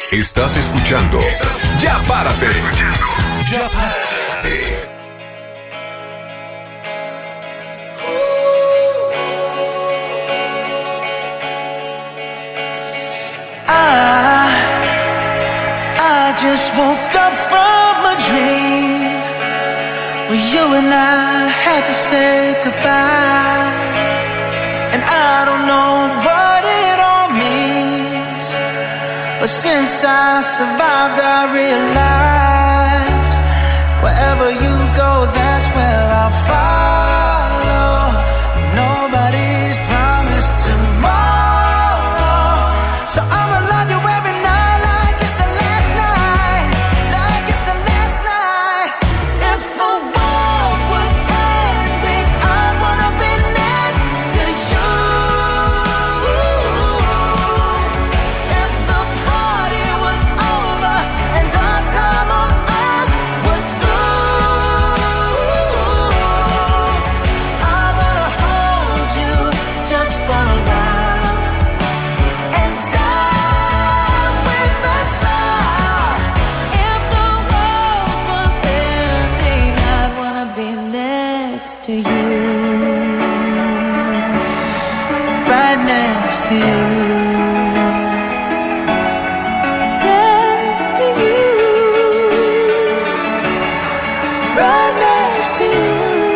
Estás escuchando Ya Párate. Ya Párate. I just woke up from a dream where you and I had to say goodbye. And I don't know what it all means, but since I survived I realized wherever you go, that's where I'll follow. Nobody's promised tomorrow, so I'ma love you every night like it's the last night, like it's the last night. If the world was ending, I wanna be next to you. If the party was over and our time on earth was through, I wanna hold you just for a while and die with a smile. If the world was ending, I'd wanna be next to you, right next to you, next to you, right next to you.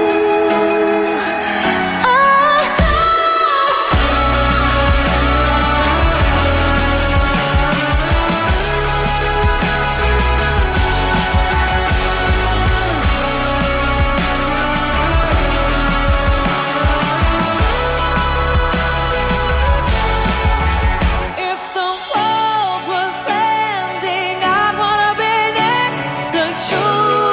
If the world was ending, I'd wanna be next to you.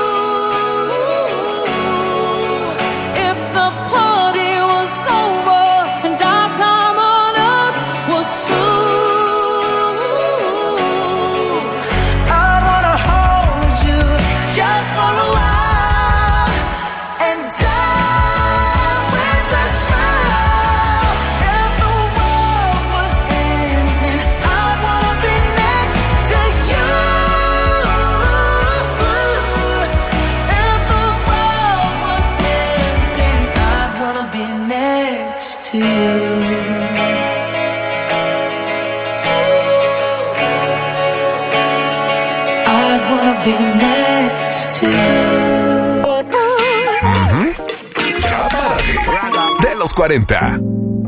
If the party was over and our time on earth was through, I'd wanna hold you just for a while and die with a smile. If the world was ending, I'd wanna be next to you. If the world was ending, I'd wanna be next to you. I'd wanna be next to you. Ya Párate. De los 40.